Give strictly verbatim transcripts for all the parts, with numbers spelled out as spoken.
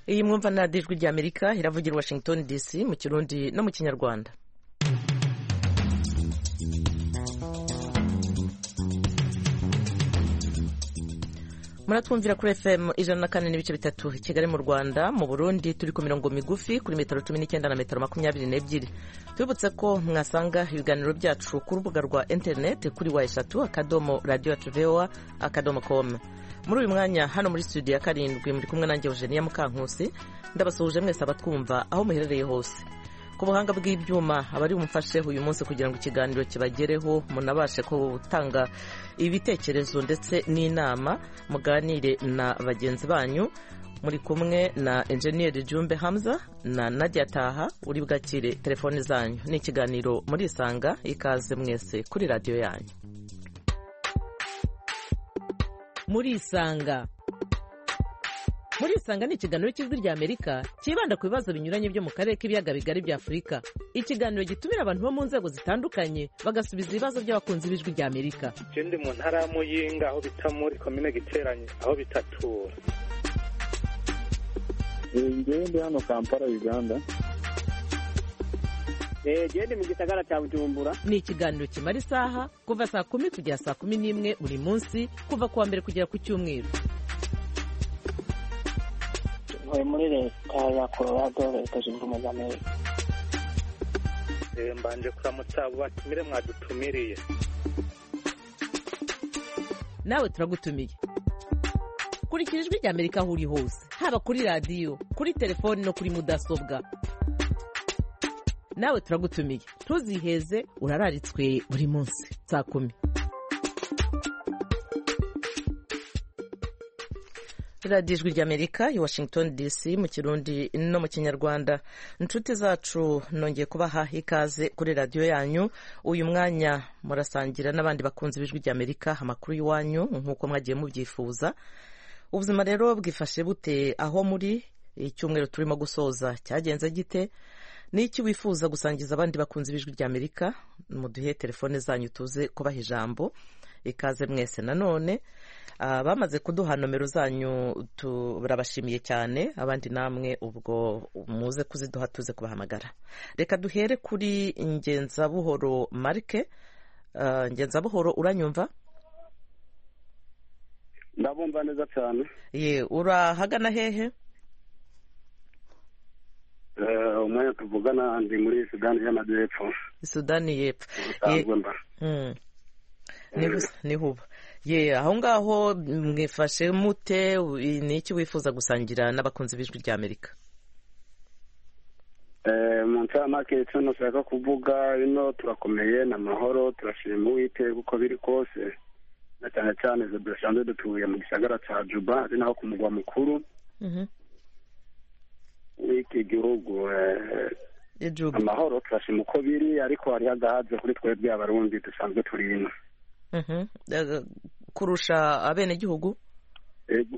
iyi mwumva na Ijwi ry'Amerika iravugira Washington D C mu Kirundi no mu Kinyarwanda. muratwumvira kuri F M ijana na kane n'ibice bitatu i Kigali mu Rwanda. Mu Burundi turi ku mirongo migufi kuri metero cumi n'icyenda na metero makumyabiri n'ebyiri. Tubibutse ko mwasanga ibiganiro byacu ku rubuga rwa internet kuri wa eshatu akadomo radio yacu voa akadomo com. Muri uyu mwanya hano muri studio ya karindwi muri kumwe nanjye Eugenia Mukankusi, ndabasuhuje mwese abatwumva aho muherereye hose. Ku buhanga bw'ibyuma abari bumfashe uyu munsi kugira ngo ikiganiro kibagereho munabashe gutanga ibitekerezo ndetse n'inama, muganire na bagenzi banyu. Muri kumwe na Engineer Jumbe Hamza na Nadia Taha uri bwakire telefone zanyu. Ni ikiganiro muri Isanga, ikaze mwese kuri radio yanyu. Muri Isanga Muri Isanga ni ikiganiro cy'Ijwi ry'Amerika kibanda ku bibazo binyuranye byo mu karere k'ibiyaga bigari bya Afurika. Ikiganiro gitumira abantu bo mu nzego zitandukanye bagasubiza ibibazo by'abakunzi b'Ijwi ry'Amerika. Ikindi mu ntara ya Muyinga aho bita muri komine Giteranye aho bitatura. Ngende hano Kampala Uganda. Eh gende mu gisagara cya Bujumbura. Ni ikiganiro kimara isaha kuva saa kumi kugera saa kumi n'imwe buri munsi kuva kuwa mbere kugera ku cyumweru. Muri leta ya Colorado leta zunze ubumwe za Amerika. Eh mbanje kuramutsa abo batumire mwadutumiriye. Nawe turagutumiye. Kurikira Ijwi ry'Amerika aho uri hose, haba kuri radio, kuri telefone no kuri mudasobwa. Nawe turagutumiye, ntuziheze, urararitswe buri munsi saa kumi. Radio Ijwi ry'Amerika i Washington D C mu Kirundi no mu Kinyarwanda. Inshuti zacu nongeye kubaha ikaze kuri radio yanyu. Uyu mwanya murasangira n'abandi bakunzi b'Ijwi ry'Amerika amakuru y'wanyu nkuko mwagiye mubyifuza. Ubuzima rero bwifashe bute aho muri icyumweru turimo gusoza, cyagenze gite? Niki wifuza gusangiza abandi bakunzi b'Ijwi ry'Amerika? Muduhe telefone zanyu tuze kubaha ijambo. Ikaze mwese. Nanone bamaze kuduha nomero zanyu turabashimiye cyane, abandi namwe ubwo muze kuziduha tuze kubahamagara. Reka duhere kuri Ngenzabuhoro Marke. Uh, Ngenzabuhoro uranyumva? Ndabumva neza cyane. Ye, urahagana hehe? Eh umwanya tuvugana ndi muri Sudani y'Amajyepfo. Sudani y'Epfo. Mm. Ni ni huba. Ye, aho ngaho mwifashe mute? Ni iki wifuza gusangira n'abakunzi b'Ijwi ry'Amerika? Eh mu ncamake cyo nashaka kuvuga ino turakomeye na mahoro, turashima Uwiteka uko biri kose. Na cyane cyane dusanzwe dutuye mu gisagara cya Juba, ari naho ku mugwa mukuru. Mhm. Iki gihugu eh Juba. Amahoro turashima uko biri, ariko hari hagahaze kuri twebwe abarundi dusanzwe turina. Mhm. Kurusha abene gihugu? Ego.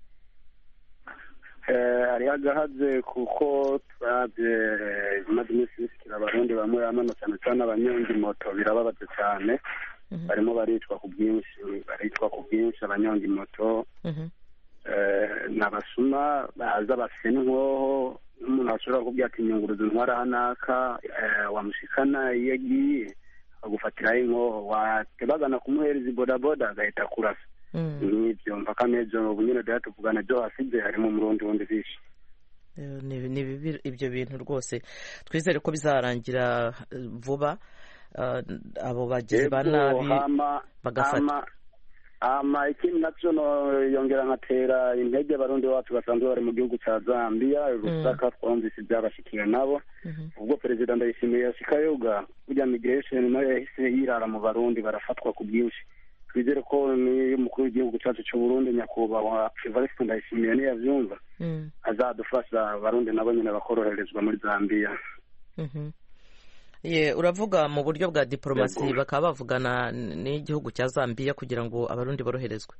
Eh hari hagahaze kuko twabye imaze kira abarundi bamwe amano cyane cyane abanyongi moto birababaze cyane. Barimo baricwa ku bwinshi, baricwa ku bwinshi abanyongi moto. Mhm. Eh nabasuma baza basenwo umuntu ashobora kubwira ati nyunguruzo ntwara hanaka wamushikana yagiye agufatira inko watebagana kumuhereza bodaboda agahita kurasa. Nibyo mpaka nejo ubunyene data tuvugana byo hasize harimo umurundi wundi bishi. Ni ni ibyo bintu rwose twizere ko bizarangira vuba. Abo bagize banabi bagafata ama ikindi nacyo no yongera nkatera intege abarundi wacu basanzwe bari mu gihugu cya Zambia. Rusaka twumvise byabashikiye nabo. Ubwo Perezida Ndayishimiye yashikayoga kujya migration nayo yahise yirara mu barundi barafatwa ku bwinshi. Twizere ko ni umukuru w'igihugu cyacu cy'u Burundi nyakubahwa Evariste Ndayishimiye niyo yavyumva azadufasha abarundi nabo nyine bakoroherezwa muri Zambia. Mhm. Ye, uravuga mu buryo bwa diplomasi bakaba bavugana n'igihugu cya Zambia kugira ngo abarundi boroherezwe?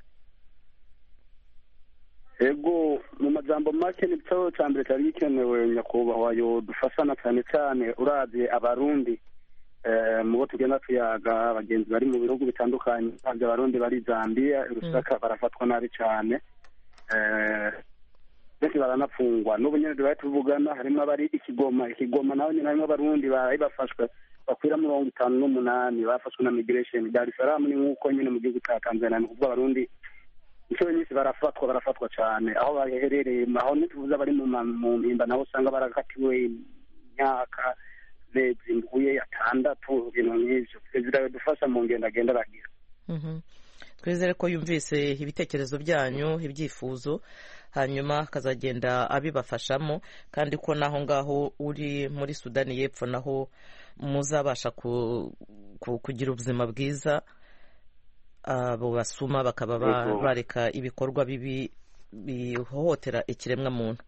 Ego mu majambo make ni cyo cyambere cyari gikenewe nyakubahwa yo dufashana cyane cyane urazi abarundi eh mu bo tugenda tuyaga abagenzi bari mu bihugu bitandukanye, abarundi bari Zambia Rusaka barafatwa nabi cyane. Eh benshi baranapfungwa n'ubu nyine tubaye tuvugana harimo abari ikigoma ikigoma naho nyine harimo abarundi bari bafashwe bakwira mirongo itanu n'umunani bafashwe na migration Dar es Salaam ni nk'uko nyine mu gihugu cya Tanzania n'ubwo abarundi inshuro nyinshi barafatwa barafatwa cyane aho baherereye aho ntituvuze abari mu mpimba nabo usanga barakatiwe imyaka lezi nguye atandatu ibintu nk'ibyo perezida yadufasha mu ngendo agenda aragira twizere ko yumvise ibitekerezo byanyu ibyifuzo hanyuma akazagenda abibafashamo kandi ko naho ngaho uri muri Sudani y'Epfo naho muzabasha kugira ubuzima bwiza abo basuma bakaba bareka ibikorwa bibi bihohotera ikiremwa muntu.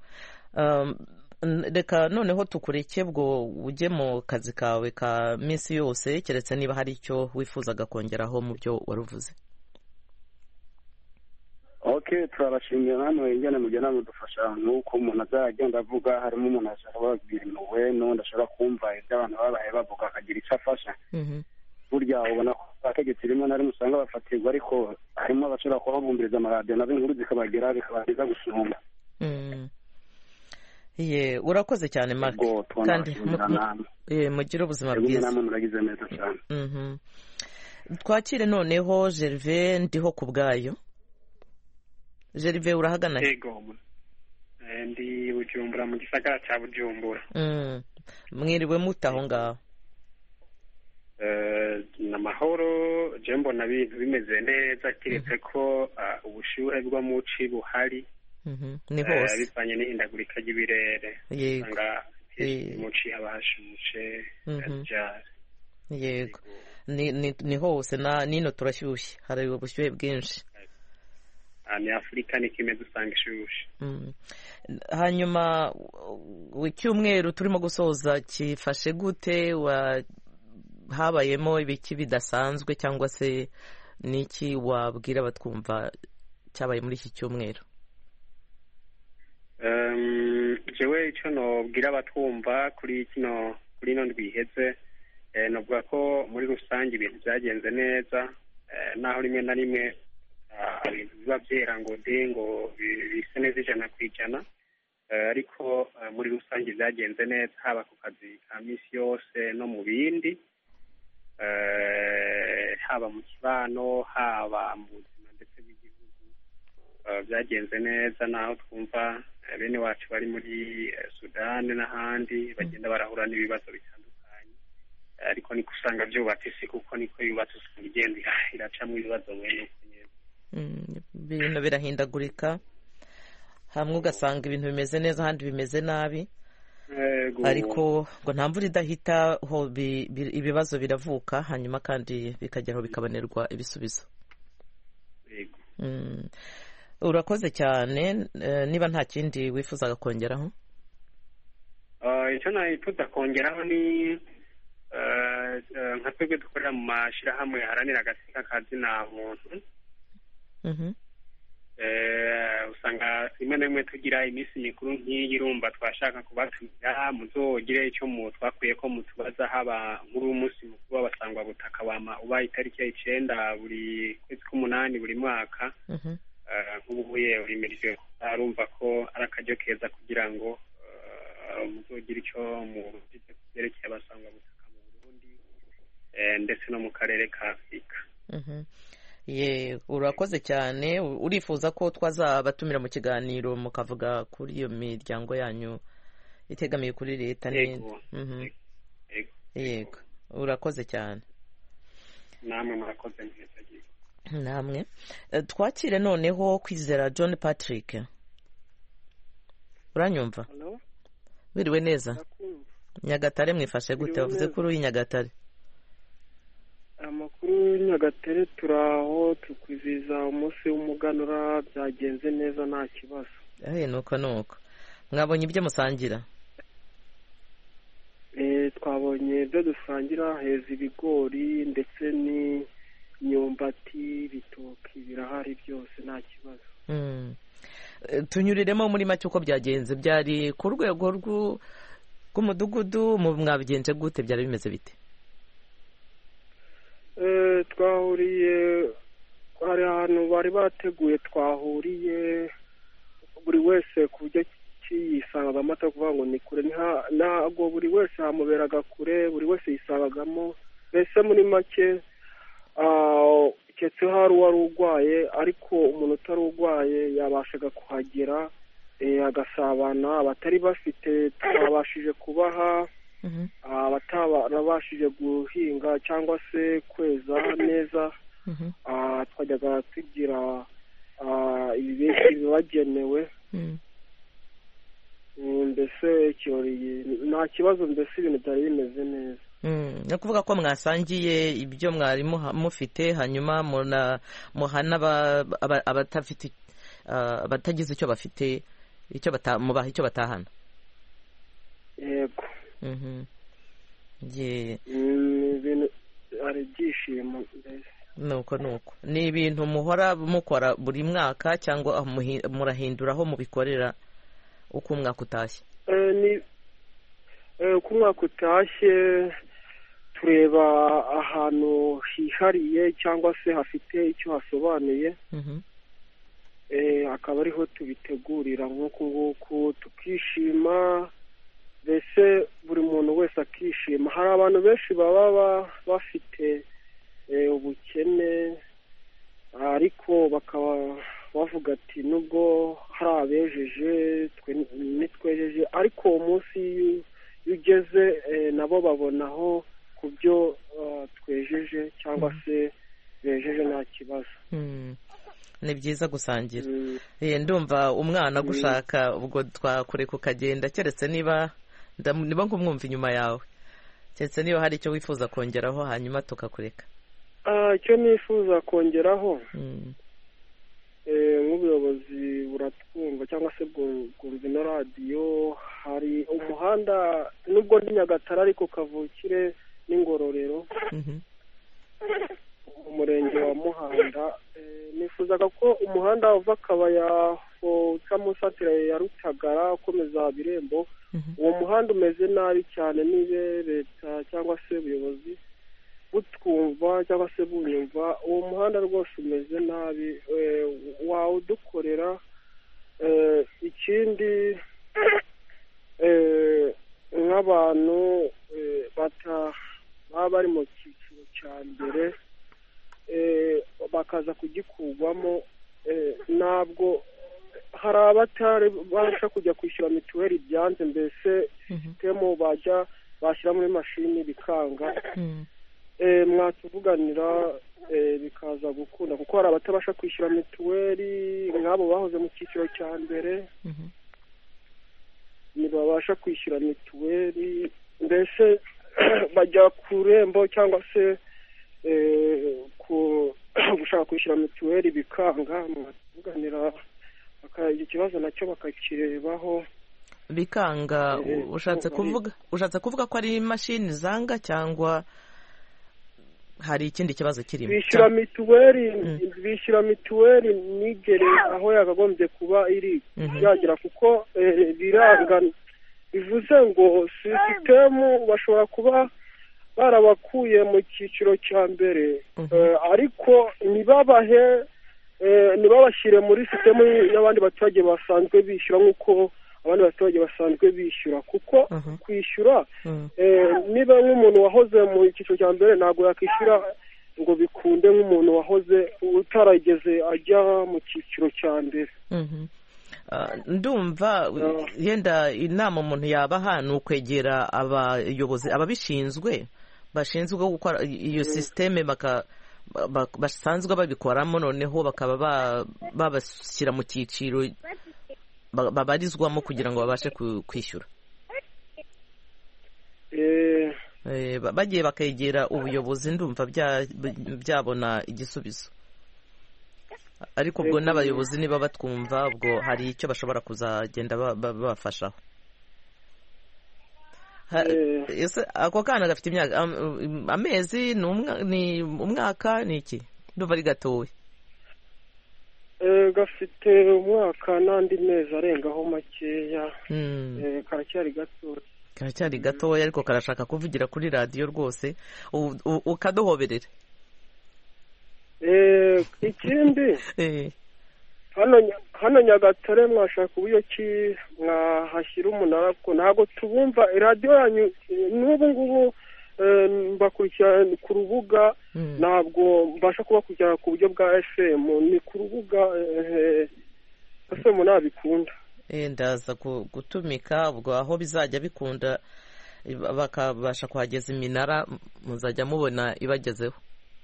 Reka noneho tukureke bwo ujye mu kazi kawe ka minsi yose keretse niba hari icyo wifuzaga kongeraho mu byo waruvuze. Okay, turabashimira namwe ingene mugena mudufasha nuko umuntu azagenda avuga harimo umuntu ashobora kugira impuhwe n'undi ashobora kumva ibyo abantu babaye bavuga akagira icyo afasha. Burya ubona ko abategetsi rimwe na rimwe usanga bafatirwa ariko harimo abashobora kubabumviriza amaradiyo nazo inkuru zikabagera bikabageza gusumba. Ye urakoze cyane Mark kandi mugire ubuzima bwiza. Muragize neza cyane. Twakire noneho Gervais ndiho ku bwayo. Gervais urahagana he? Yego. Ndi Bujumbura mu gisagara cya Bujumbura. Mm. Mwiriwe mutaho ngaho. Eh namahoro je mbona bintu bimeze neza kiretse ko ubushuhe bwo muci buhari. Mhm. Ni hose. Bipanye n'ihindagurika ry'ibirere. Usanga muci abashushe. Ajya. Yego. Ni ni hose na nino turashyushye hari ubushuhe bwinshi. Ni Afrika ni kimwe dusanga ishushe. Hanyuma icyumweru turimo gusoza kifashe gute wa habayemo ibiki bidasanzwe cyangwa se niki wabwira batwumva cyabaye muri iki cyumweru? Um jewe icyo no bwira batwumva kuri kino kuri no ndwiheze eh novuga ko muri rusange ibintu byagenze neza naho rimwe na rimwe ibintu biba byera ngo de ngo bise neza ijana ku ijana ariko muri rusange byagenze neza haba ku kazi ka minsi yose no mu bindi haba mu kibano haba mu buzima ndetse n'igihugu byagenze neza naho twumva bene wacu bari muri Sudani n'ahandi bagenda barahura n'ibibazo bitandukanye ariko niko usanga byubatse isi kuko niko yubatse usanga igenda iracamo ibibazo mwene ibintu birahindagurika hamwe ugasanga ibintu bimeze neza ahandi bimeze nabi ariko ngo nta mvura idahita ho ibibazo biravuka hanyuma kandi bikageraho bikabonerwa ibisubizo. Urakoze cyane niba nta kindi wifuzaga kongeraho? Icyo nayifuza kongeraho ni nka twebwe dukorera mu mashyirahamwe haranira agateka kazina muntu. Usanga rimwe na rimwe tugira iminsi mikuru nk'iyi urumva twashaka kubatumira muzogire icyo mu twakwiye ko mutubaza haba muri umunsi mukuru w'abasangwa butaka wama ubaye itariki icyenda buri kwezi k'umunani buri mwaka nk'ubuye urimirije arumva ko ari akaryo keza kugira ngo muzogire icyo mu byerekeye abasangwa butaka mu Burundi ndetse no mu karere ka Afurika. Ye urakoze cyane urifuza ko twazabatumira mu kiganiro mukavuga kuri iyo miryango yanyu itegamiye kuri leta neza. Yego urakoze cyane. Namwe murakoze neza. Namwe twakire noneho Kwizera John Patrick. Uranyumva? Biriwe neza? Nyagatare mwifashe gute wavuze kuri uyi Nyagatare? Amakuru Nyagatare turaho tukwiziza umunsi w'umuganura byagenze neza nta kibazo. Eh nuko nuko. Mwabonye ibyo musangira? Eh twabonye ibyo dusangira heza ibigori ndetse ni imyumbati bitoki birahari byose nta kibazo. Mm. Tunyuriremo muri make uko byagenze byari ku rwego rw'umudugudu mu mwabigenje gute byari bimeze bite? Twahuriye hari ahantu bari bateguye twahuriye buri wese ku buryo yisangagamo atakuvuga ngo ni kure, ntabwo buri wese hamuberaga kure, buri wese yisangagamo. Mbese muri make keretse hari uwari urwaye, ariko umuntu utari urwaye yabashaga kuhagera agasabana. Abatari bafite twabashije kubaha, abatabashije guhinga cyangwa se kweza neza twajyaga tugira ibibeshyi bibagenewe. Mbese ikirori nta kibazo, mbese ibintu byari bimeze neza. ni ukuvuga ko mwasangiye ibyo mwari mufite, hanyuma muhana abatafite abatagize icyo bafite, icyo mubaha icyo batahana. Yego. ibintu ari ibyishimo mbese. nuko nuko ni ibintu muhora mukora buri mwaka cyangwa murahinduraho mubikorera uko umwaka utashye? uko umwaka utashye tureba ahantu hihariye cyangwa se hafite icyo hasobanuye, akaba ariho tubitegurira nk'uku nguku tukishima, mbese buri muntu wese akishima. hari abantu benshi baba bafite ubukene, ariko bakaba bavuga ati nubwo hari abejeje nitwejeje, ariko uwo munsi iyo ugeze nabo babonaho ku byo twejeje cyangwa se bejeje nta kibazo. ni byiza gusangira. ndumva umwana gushaka ubwo twakureka ukagenda, keretse niba niba nkumwumva inyuma yawe, keretse niba hari icyo wifuza kongeraho hanyuma tukakureka. icyo nifuza kongeraho, nk'ubuyobozi buratwumva cyangwa se bwumva ino radiyo, hari umuhanda nubwo ndi Nyagatare ariko kavukire n'Ingororero, umurenge wa Muhanda. nifuzaga ko umuhanda uva Kabaya uca mu satire ya Rutagara ukomeza Birembo, uwo muhanda umeze nabi cyane. nibe leta cyangwa se ubuyobozi butwumva cyangwa se bunyumva, uwo muhanda rwose umeze nabi, wawudukorera. ikindi nk'abantu baba bari mu cyiciro cya mbere bakaza kugikurwamo, ntabwo hari abatari babasha kujya kwishyura mituweli byanze, mbese sisitemu bajya bashyira muri mashini bikanga. mwatuvuganira bikaza gukunda, kuko hari abatabasha kwishyura mituweli, nk'abo bahoze mu cyiciro cya mbere ntibabasha kwishyura mituweli, mbese bajya ku Rembo cyangwa se gushaka kwishyura mituweli bikanga. mwatuvuganira ikibazo nacyo bakakirebaho bikanga. ushatse kuvuga ushatse kuvuga ko ari imashini zanga cyangwa hari ikindi kibazo kirimo? bishyura mituweli bishyura mituweli nigere aho yakagombye kuba iri yagera, kuko biranga. bivuze ngo sisitemu bashobora kuba barabakuye mu cyiciro cya mbere, ariko ntibabahe ntibabashyire muri sisitemu y'abandi baturage basanzwe bishyura nk'uko abandi baturage basanzwe bishyura, kuko kwishyura niba nk'umuntu wahoze mu cyiciro cya mbere ntabwo yakwishyura ngo bikunde nk'umuntu wahoze utarageze ajya mu cyiciro cya mbere. ndumva yenda inama umuntu yabaha ni ukwegera abayobozi ababishinzwe bashinzwe gukora iyo sisiteme, basanzwe babikoramo, noneho bakaba babashyira mu cyiciro babarizwamo kugira ngo babashe kwishyura. bagiye bakegera ubuyobozi ndumva byabona igisubizo, ariko ubwo n'abayobozi niba batwumva ubwo hari icyo bashobora kuzagenda babafashaho. ako kana gafite imyaka amezi ni umwaka ni iki? ndumva ari gatoya. gafite umwaka n'andi mezi arengaho makeya. karacyari gatoya karacyari gatoya ariko karashaka kuvugira kuri radiyo rwose, ukaduhoberera. ikindi hano hano Nyagatare mwashaka uburyo ki mwahashyira umunara ko ntabwo tubumva radiyo yanyu n'ubu ngubu mbakurikirana ku rubuga ntabwo mbasha kubakurikirana ku buryo bwa F M ni ku rubuga F M nabikunda ndaza gutumika ubwo aho bizajya bikunda bakabasha kuhageza iminara muzajya mubona ibagezeho.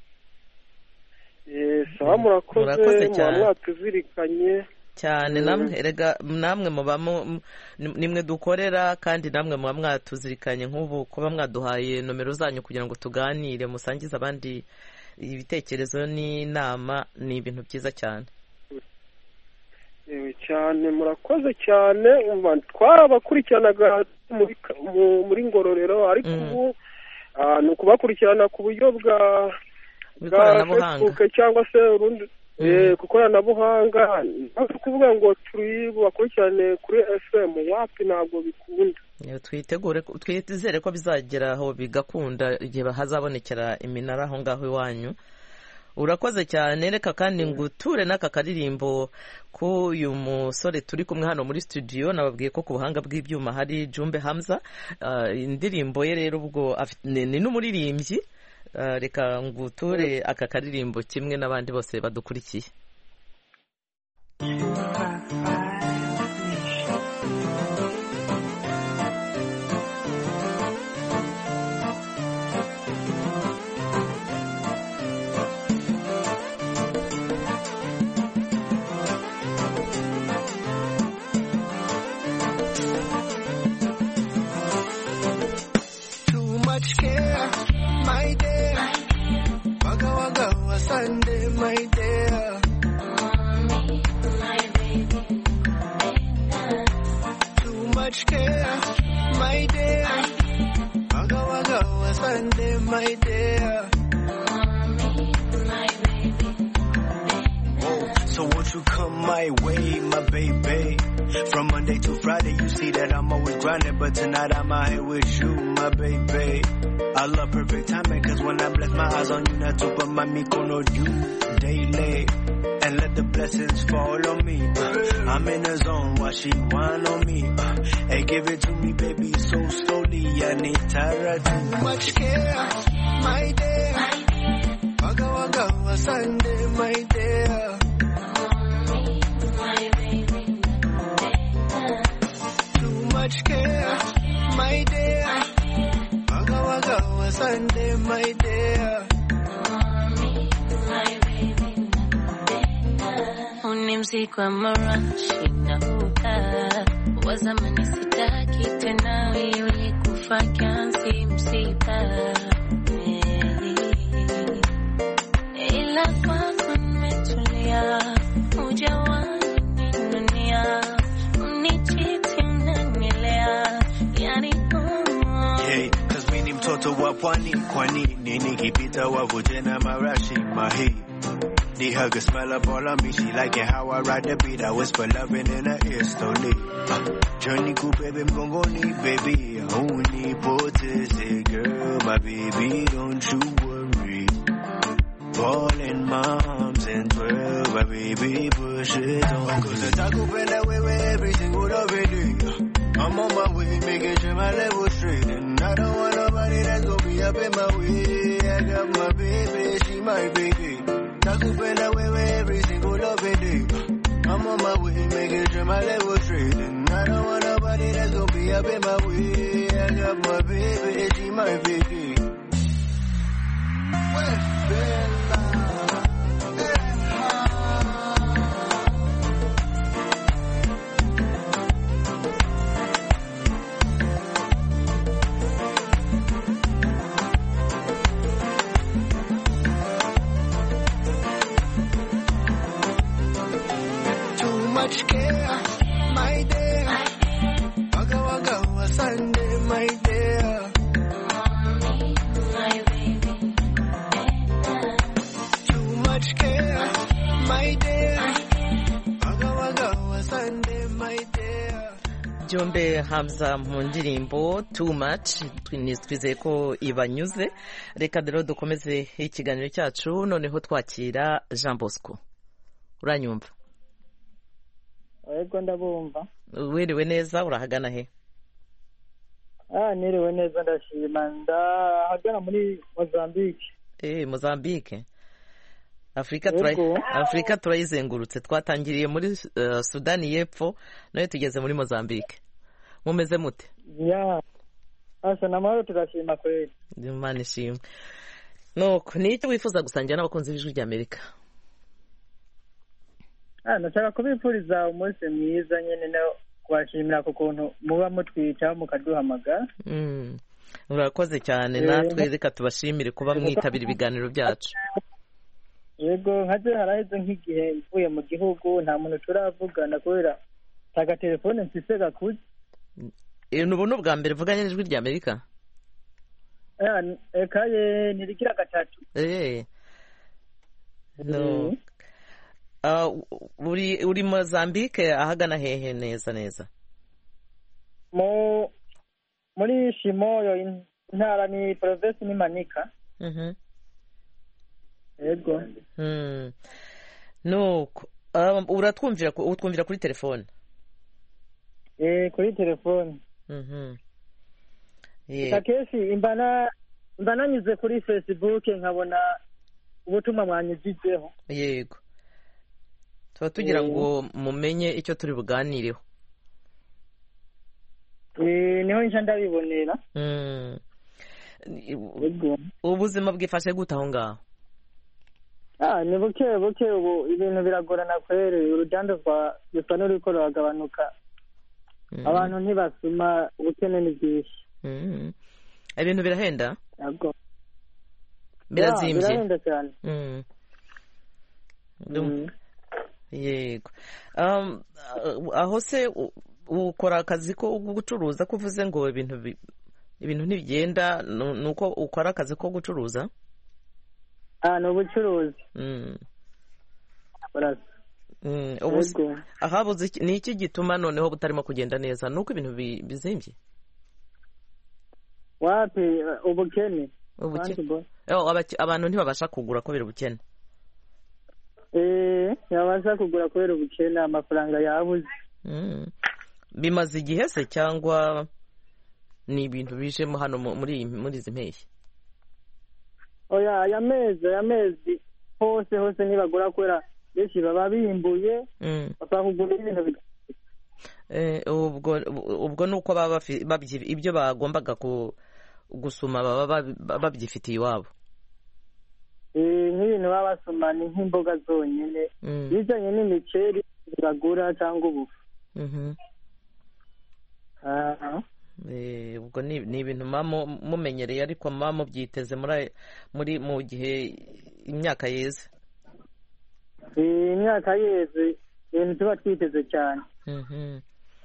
sawa murakoze mwatuzirikanye cyane namwe erega namwe muba nimwe dukorera kandi namwe muba mwatuzirikanye nk'ubu kuba mwaduhaye nomero zanyu kugira ngo tuganire musangize abandi ibitekerezo n'inama ni ibintu byiza cyane cyane murakoze cyane twarabakurikiranaga muri Ngororero ariko ubu ni ukubakurikirana ku buryo bwa bwa Facebook cyangwa se urundi ku koranabuhanga ntabwo kuvuga ngo turi bakurikirane kuri F M wapi ntabwo bikunda. Twitegure twizere ko bizagera aho bigakunda igihe hazabonekera iminara aho ngaho iwanyu. Urakoze cyane reka kandi nguture n'aka karirimbo k'uyu musore turi kumwe hano muri studio nababwiye ko ku buhanga bw'ibyuma hari Jumbe Hamza indirimbo ye rero ubwo ni n'umuririmbyi reka nguture aka karirimbo kimwe n'abandi bose badukurikiye. Sunday, my dear. Mommy, my baby, too much care, my dear. Wagga wagga, Sunday, my dear. Mommy, my baby. Oh, so won't you come my way, my baby? From Monday to Friday, you see that I'm always grinding, but tonight I'm out here with you, my baby. I love perfect timing, cause when I bless my eyes on you, not to put my mikono you daily. And let the blessings fall on me. Uh, I'm in the zone while she whine on me. Uh, hey, give it to me, baby, so slowly. I need Tara too much care, my dear. Wagga wagga, Sunday, my dear. My baby, too much care, my dear. Sunday, my dear. Mommy, my baby. Unimzikwa marashi na huka wazamani sitaki tena yule kufa kiasi msiba ila kwako nimetulia hujawahi ninunia unichiti unanilea yani mtoto wa pwani kwani nini kipita wavuje na marashi mahi the hug smell up all on me she like it how I ride the beat I whisper loving in her ear slowly uh, journey ku baby mgongoni baby huni poteze girl my baby don't you worry falling moms and twelve my baby push it on cause I talk upenda wewe every single day I'm on my way, making sure my level straight. And I don't want nobody that's gonna be up in my way. I got my baby, she my baby. Nakupenda wewe every single loving day. I'm on my way, making sure my level straight. And I don't want nobody that's gonna be up in my way. I got my baby, she my baby. West Bella. Much care, my dear. Wagga wagga, Sunday, my dear. Mommy, my baby. Too much care, my dear. Wagga wagga, Sunday, my dear. Jumbe Hamza mu ndirimbo Too Much twizeye ko ibanyuze. Reka rero dukomeze ikiganiro cyacu noneho twakira Jean Bosco. Uranyumva? yego ndabumva. Wiriwe neza urahagana he? Ah, niriwe neza ndashima, ndahagana muri Mozambique. Eh, Mozambique. Afrika turayi Afrika turayizengurutse, twatangiriye muri uh, Sudani y'Epfo nayo tugeze muri Mozambique. Mumeze mute? Ya. Asa namahoro turashima kweli. Imana ishimwe. Nuko ni icyo wifuza gusangira n'abakunzi b'Ijwi ry'Amerika? Ah, nashaka kubifuriza umunsi mwiza nyene no kubashimira ku kuntu muba mutwita mukaduhamagara. Mm. Urakoze cyane natwe reka tubashimire kuba mwitabira ibiganiro byacu. Yego nkaje haraheze nk'igihe mvuye mu gihugu nta muntu turavugana kubera taga telefone mfise gakuze. Eh, nubu no bwa mbere vuganye n'Ijwi ry'Amerika? Eh, ekaye nirigira gatatu. Eh. No. Uh, uri uri Mozambique ahagana hehe neza neza? Mo muri Shimoyo intara ni province ni Manika. Mhm. Yego. Mm. No, um, uratwumvira utwumvira kuri telefone? Eh, kuri telefone. Mhm. Yeah. Takeshi imbana imbana nyuze kuri Facebook nkabona ubutuma mwanyizizeho. Yego. Tuba tugira ngo mumenye icyo turi buganireho. Eh, niho nje ndabibonera. Mm. Ubuzima bwifashe gute aho ngaho? Ah, ni buke buke ubu ibintu biragorana kwere, urugendo rwa gusa n'uriko ruragabanuka. Mm. Abantu ntibasuma, ubukene ni bwinshi. Mhm. Ibintu birahenda? Yego. Birazimvye. Birahenda cyane. Mhm. Mm. Yego. Um, aho se ukora akazi ko gucuruza kuvuze ngo ibintu ibintu ntibigenda nuko ukora akazi ko gucuruza? Ah, no bucuruzi. Mm. Barasa. Mm, ubu ahabuze ni iki gituma noneho butarimo kugenda neza nuko ibintu bizimvye? Wapi ubukene? Ubukene. Oh, abantu ntibabasha kugura kubera ubukene. Eh, yabasha kugura kubera ubukene amafaranga yabuze. Mm. Bimaze igihe se cyangwa ni ibintu bijemo hano muri muri izi mpeshyi? Oya, ya mezi ya mezi hose hose nibagura kwera beshi baba bimbuye. Mm. Bakagura ibintu. Eh, ubwo ubwo nuko baba ibyo bagombaga gusuma baba babyifitiye iwabo. Eh, nk'ibintu baba basoma ni nk'imboga zonyine. Bijanye n'imiceri bagura cyangwa ubu. Mhm. Ah. Eh, ubwo ni ni ibintu mamo mumenyereye ariko mamo byiteze muri muri mu gihe imyaka yeze. Eh, imyaka yeze ibintu tuba twiteze cyane. Mhm.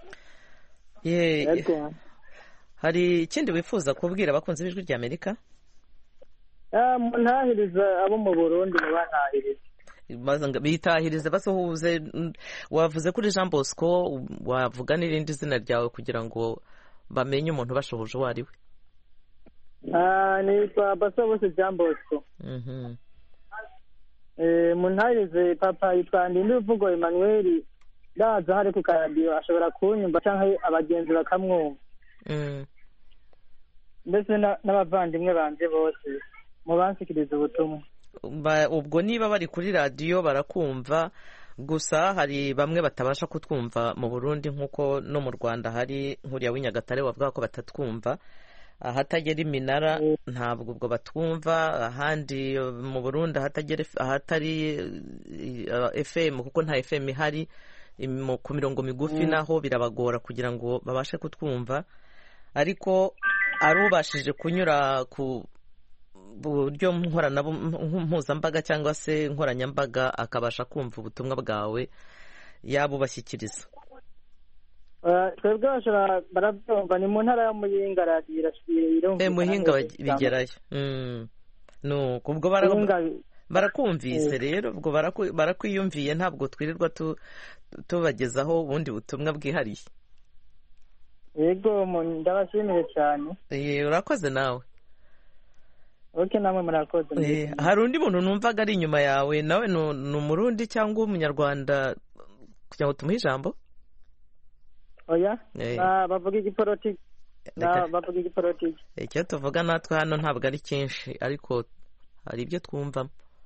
Ye. Hari ikindi wifuza kubwira abakunzi b'Ijwi ry'Amerika? Ah, muntahiriza abo mu Burundi mubantahiriza. Bazanga bitahiriza basuhuze. Wavuze kuri Jean Bosco, wavuga n'irindi zina ryawe kugira ngo bamenye umuntu bashohoje wari we? Ah, ni kwa Basabose Jean Bosco. Mhm. Eh, muntahirize papa yitwa Ndinduvugo Emmanuel, ndaza hari ku radio ashobora kunyumva canke abagenzi bakamwumva. Mhm. Mbese n'abavandimwe banje bose mubansikiriza ubutumwa. Ubwo niba bari kuri radio barakumva, gusa hari bamwe batabasha kutwumva mu Burundi nkuko no mu Rwanda hari nkuriya w'Inyagatare wavuga ko batatwumva. Ahatagera iminara ntabwo ubwo batwumva, ahandi mu Burundi ahatagera ahatari F M kuko nta F M ihari, ku mirongo migufi naho birabagora kugira ngo babashe kutwumva. Ariko arubashije kunyura ku buryo nkorana mpuzambaga cyangwa se nkoranyambaga akabasha kumva ubutumwa bwawe yabubashyikiriza. Twebwe bashobora barabyumva, ni mu ntara ya Muyinga radio irashyiye Muyinga bigerayo. No, kubwo barakumvise rero, ubwo barakwiyumviye, ntabwo twirirwa tubagezaho ubundi butumwa bwihariye. Yego, ndabashimire cyane. Eh, urakoze nawe. Okay, namwe murakoze. Eh, hari undi muntu numvaga ari inyuma yawe, nawe ni umurundi cyangwa umunyarwanda kugira ngo tumuhe ijambo? oya bavuga igipolitiki bavuga igipolitiki icyo tuvuga natwe hano ntabwo ari cyinshi ariko hari ibyo twumvamo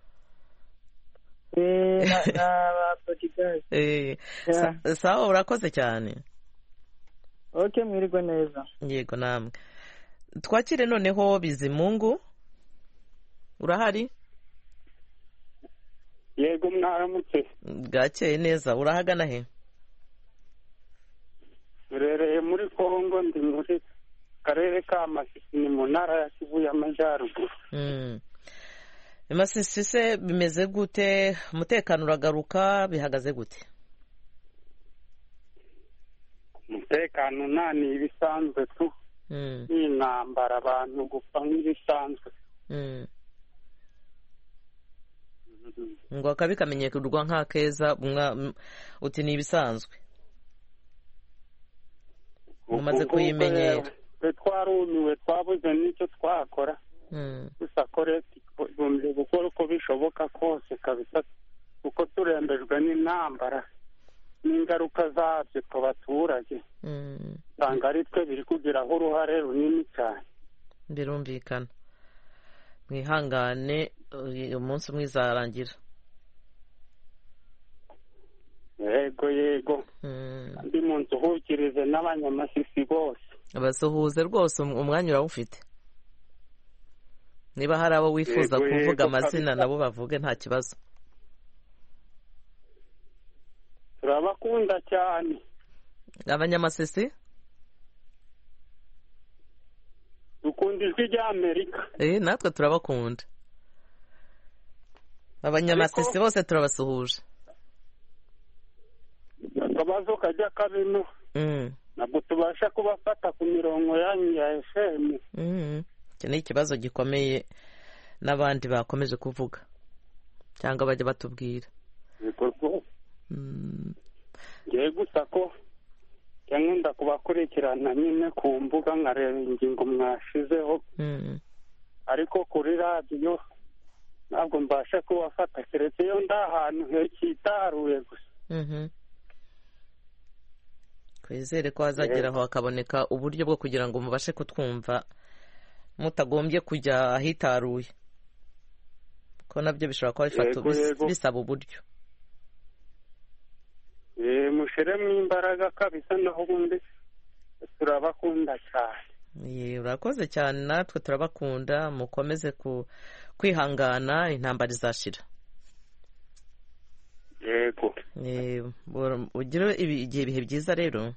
sawa urakoze cyane oke mwirirwe neza yego namwe twakire noneho Bizimungu urahari yego mwaramutse bwakeye neza urahagana he urereye muri Kongo ndi muri karere ka Masisi ni mu ntara ya Kivu y'Amajyaruguru Masisi se bimeze gute umutekano uragaruka bihagaze gute umutekano nta ni ibisanzwe tu n'intambara abantu gupfa nk'ibisanzwe ngo akabi kamenyekerwa nk'akeza uti ni ibisanzwe umaze kuyimenyera twe twarumiwe twabuze n'icyo twakora gusa koreti igombye gukora uko bishoboka kose kabisa kuko turembejwe n'intambara n'ingaruka zabyo ku baturage usanga ari twe biri kugiraho uruhare runini cyane birumvikana mwihangane umunsi umwe izarangira yego yego ndi mu nsuhukirize n'abanyamasisi bose basuhuze rwose umwanya urawufite niba hari abo wifuza kuvuga amazina nabo bavuge nta kibazo turabakunda cyane abanyamasisi dukunda ijwi ry'Amerika eh natwe turabakunda abanyamasisi bose turabasuhuje akabazo kajya kabino ntabwo tubasha kubafata ku mirongo yanyu ya F M iki ni ikibazo gikomeye n'abandi bakomeje kuvuga cyangwa bajya batubwira ngiye gusa ko nkunda kubakurikirana nyine ku mbuga nkareba ingingo mwashizeho ariko kuri radiyo ntabwo mbasha kubafata keretse iyo ndi ahantu hitaruye gusa twizere ko hazageraho hakaboneka uburyo bwo kugira ngo mubashe kutwumva mutagombye kujya ahitaruye ko nabyo bishobora kuba bisaba uburyo mushyiremo imbaraga kabisa naho ubundi turabakunda cyane urakoze cyane natwe turabakunda mukomeze kwihangana intambara izashira yego ugire igihe ibihe byiza rero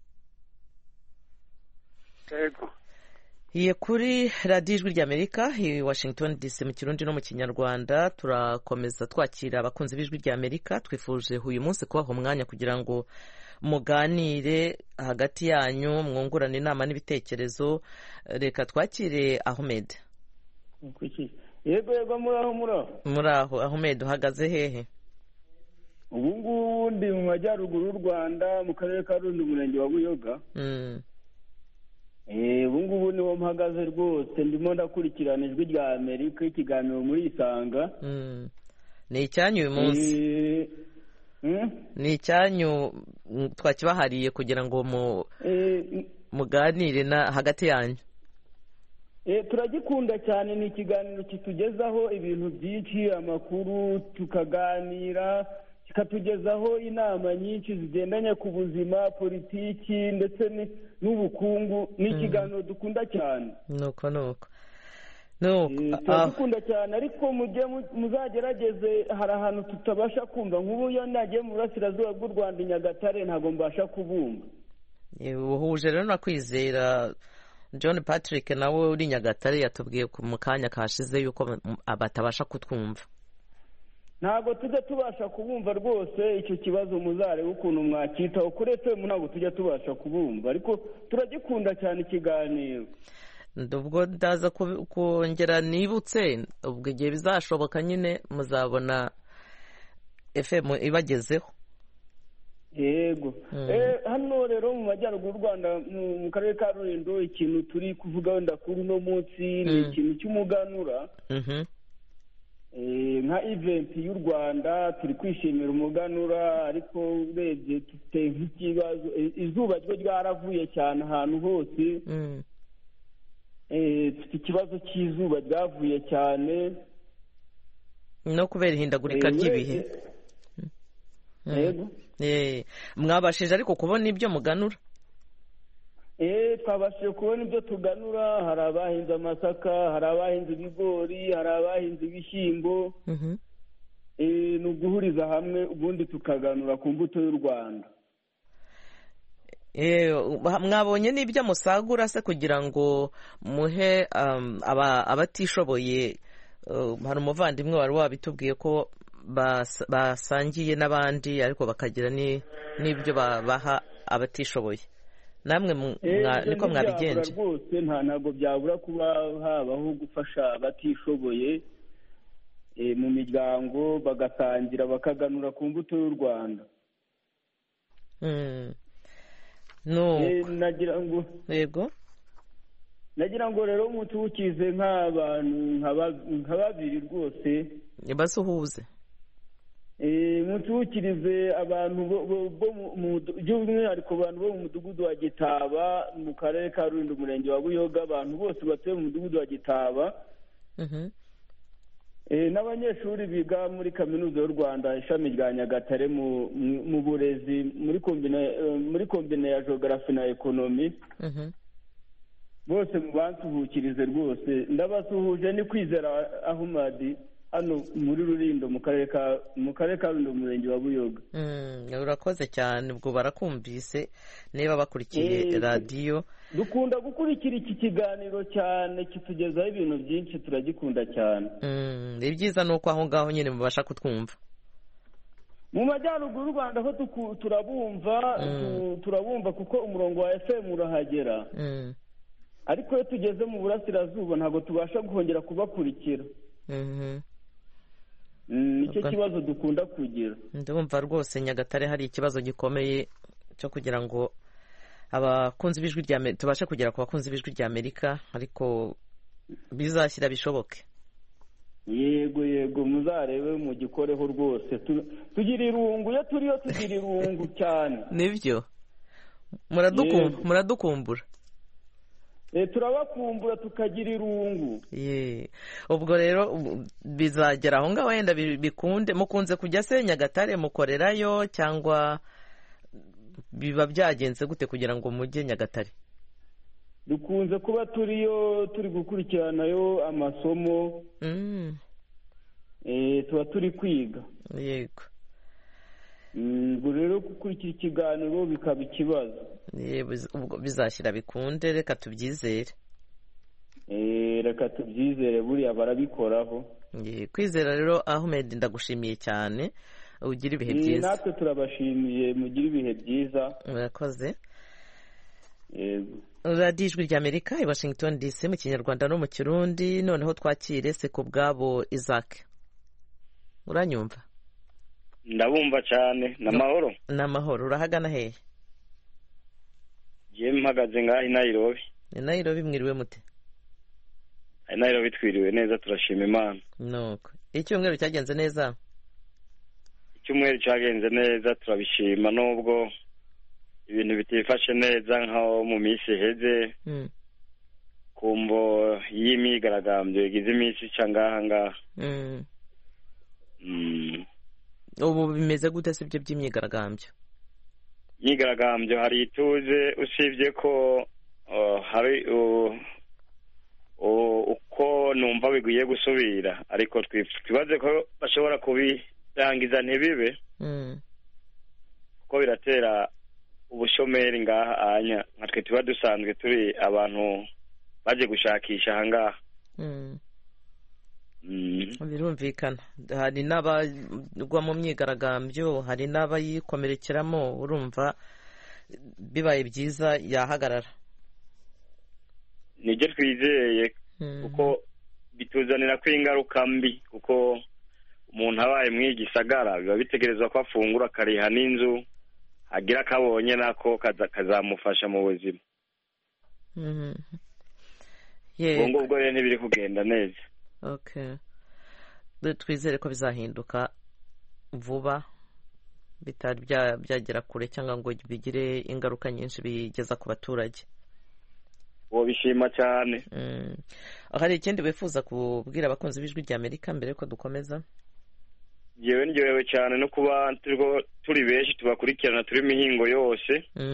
yego Iye kuri radiyo ijwi ry'Amerika i Washington D C mu kirundi no mu kinyarwanda turakomeza twakira abakunzi b'ijwi ry'Amerika twifuje uyu munsi kubaha umwanya kugira ngo muganire hagati yanyu mwungurane inama n'ibitekerezo reka twakire Ahmed yego yego muraho muraho muraho Ahmed uhagaze hehe ubu ngubu ndi mu majyaruguru y'u Rwanda mu karere ka Rundi umurenge wa Buyoga ubu ngubu niwo mpagaze rwose ndimo ndakurikirana ijwi rya Amerika ikiganiro muri Isanga ni icyanyu uyu munsi ni icyanyu twakibahariye kugira ngo muganire hagati yanyu turagikunda cyane ni ikiganiro kitugezaho ibintu byinshi amakuru tukaganira kikatugezaho inama nyinshi zigendanye ku buzima politiki ndetse n'ubukungu ni ikiganiro dukunda cyane nuko nuko turadukunda cyane ariko mujye muzagerageze hari ahantu tutabasha kumva nk'ubu iyo nagiye mu burasirazuba bw'u Rwanda i Nyagatare ntabwo mbasha kubumva uhuje rero no kwizera John Patrick nawe uri Nyagatare yatubwiye mu kanya kashize yuko batabasha kutwumva ntabwo tujya tubasha kubumva rwose icyo kibazo muzarebe ukuntu mwakitaho kuri F M ntabwo tujya tubasha kubumva ariko turagikunda cyane ikiganiro ubwo ndaza kongera nibutse ubwo igihe bizashoboka nyine muzabona F M ibagezeho yego hano rero mu majyaruguru y'u Rwanda mu karere ka Rulindo ikintu turi kuvuga wenda kuri uno munsi ni ikintu cy'umuganura nka eventi y'u Rwanda turi kwishimira umuganura ariko urebye dufite nk'ikibazo izuba ryo ryaravuye cyane ahantu hose dufite ikibazo cy'izuba ryavuye cyane no kubera ihindagurika ry'ibihe mwabashije ariko kubona ibyo muganura eee twabashije kubona ibyo tuganura hari abahinze amasaka hari abahinze ibigori hari abahinze ibishyimbo ni uguhuriza hamwe ubundi tukaganura ku mbuto y'u Rwanda mwabonye n'ibyo musagura se kugira ngo muhe abatishoboye hari umuvandimwe wari wabitubwiye ko basangiye n'abandi ariko bakagira n'ibyo baha abatishoboye namwe niko mwabigenje rwose ntabwo byabura kuba habaho gufasha abatishoboye mu miryango bagasangira bakaganura ku mbuto y'u Rwanda nagira ngo yego nagira ngo rero mutukize nk'abantu nka babiri rwose basuhuze mutukirize abantu by'umwihariko abantu bo mu mudugudu wa Gitaba mu karere ka Rulindo umurenge wa Buyoga abantu bose batuye mu mudugudu wa Gitaba n'abanyeshuri biga muri kaminuza y'u Rwanda ishami rya Nyagatare mu burezi muri kombine ya geography na economy bose mubansuhukirize rwose ndabasuhuje ni Kwizera Ahmad hano muri Rulindo mu karere ka mu karere ka Rulindo umurenge wa Buyoga urakoze cyane ubwo barakumvise niba bakurikiye radiyo dukunda gukurikira iki kiganiro cyane kitugezaho ibintu byinshi turagikunda cyane ibyiza ni uko aho ngaho nyine mubasha kutwumva mu majyaruguru y'u Rwanda ho turabumva turabumva kuko umurongo wa F M urahagera ariko iyo tugeze mu burasirazuba ntabwo tubasha guhongera kubakurikira nicyo kibazo dukunda kugira ndumva rwose Nyagatare hari ikibazo gikomeye cyo kugira ngo abakunzi b'ijwi rya Amerika tubashe kugera ku bakunzi b'ijwi rya Amerika ariko bizashyira bishoboke yego yego muzarebe mu gikoreho rwose tugira irungu iyo turiyo tugira irungu cyane nibyo muradukumbura turabakumbura tukagira irungu ubwo rero bizagera aho ngaho wenda bikunde mukunze kujya se Nyagatare mukorerayo cyangwa biba byagenze gute kugira ngo mujye Nyagatare dukunze kuba turiyo turi gukurikiranayo amasomo tuba turi kwiga yego ubwo rero gukurikira ikiganiro bikaba ikibazo bizashyira bikunde reka tubyizere reka tubyizere buriya barabikoraho Kwizera rero Ahmed ndagushimiye cyane ugira ibihe byiza natwe turabashimiye mugira ibihe byiza murakoze radiyo ijwi rya Amerika i Washington D C mu kinyarwanda no mu kirundi noneho twakire se ku bwabo Isaac uranyumva ndabumva cyane n'amahoro n'amahoro urahagana hehe je mpagaze ngaho i Nairobi i Nairobi mwiriwe mute i Nairobi twiriwe neza turashima Imana nuko icyumweru cyagenze neza icyumweru cyagenze neza turabishima nubwo ibintu bitifashe neza nkaho mu minsi iheze kumvo y'imyigaragambyo igize iminsi ica ngaha ngaha ubu bimeze gute se ibyo by'imyigaragambyo imyigaragambyo hari ituze usibye ko hari uko numva biguye gusubira ariko twibaze ko bashobora kubirangiza ntibibe kuko biratera ubushomeri ngaha anya nkatwe tuba dusanzwe turi abantu baje gushakisha aha ngaha birumvikana hari n'abagwa mu myigaragambyo hari n'abayikomerekeramo urumva bibaye byiza yahagarara nibyo twizeye kuko bituzanira ko ingaruka mbi kuko umuntu abaye mwigisagara biba bitegerezwa ko afungura akariha n'inzu agira akabonye nako kazamufasha mu buzima ubwo ngubwo rero ntibiri kugenda neza twizere ko bizahinduka vuba bitari byagera kure cyangwa ngo bigire ingaruka nyinshi bigeza ku baturage. uwo bishima cyane. hari ikindi wifuza kubwira abakunzi b'ijwi rya Amerika mbere ko dukomeza? yewe ndyohewe cyane no kuba turi benshi tubakurikirana turi mihingo yose.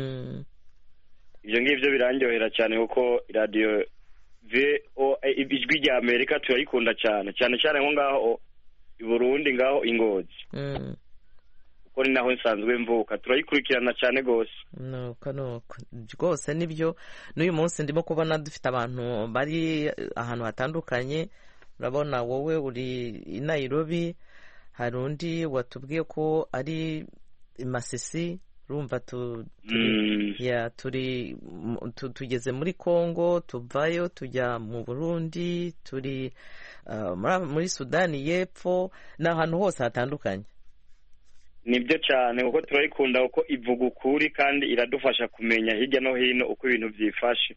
ibyo ngibyo birandyohera cyane kuko radio V O A ijwi rya Amerika turayikunda cyane cyane cyane nko ngaho i Burundi ngaho Ingozi. kuko ni naho nsanzwe mvuka turayikurikirana cyane gose. nuko nuko rwose nibyo n'uyu munsi ndimo kubona dufite abantu bari ahantu hatandukanye. urabona wowe uri i Nairobi, hari undi watubwiye ko ari Masisi, urumva turi tugeze muri Congo, tuvayo tujya mu Burundi, turi muri Sudani y'Epfo, n'ahantu hose hatandukanye. nibyo cyane kuko turayikunda kuko ivuga ukuri kandi iradufasha kumenya hirya no hino uko ibintu byifashe.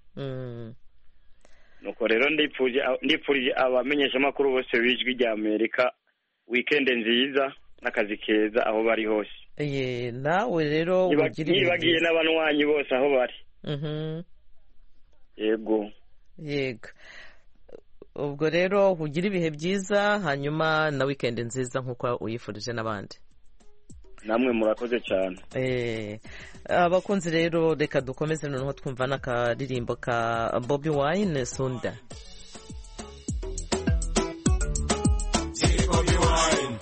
nuko rero ndipfurije abamenyesha amakuru bose b'ijwi rya Amerika weekend nziza n'akazi keza aho bari hose. Ye nawe rero ugire nibagiye n'abanywanyi bose aho bari. yego yego ubwo rero ugira ibihe byiza hanyuma na weekend nziza nkuko uyifurije n'abandi. namwe murakoze cyane. eh abakunzi rero reka dukomeze noneho twumva n'akaririmbo ka Bobi Wine Sunda. Bobi Wine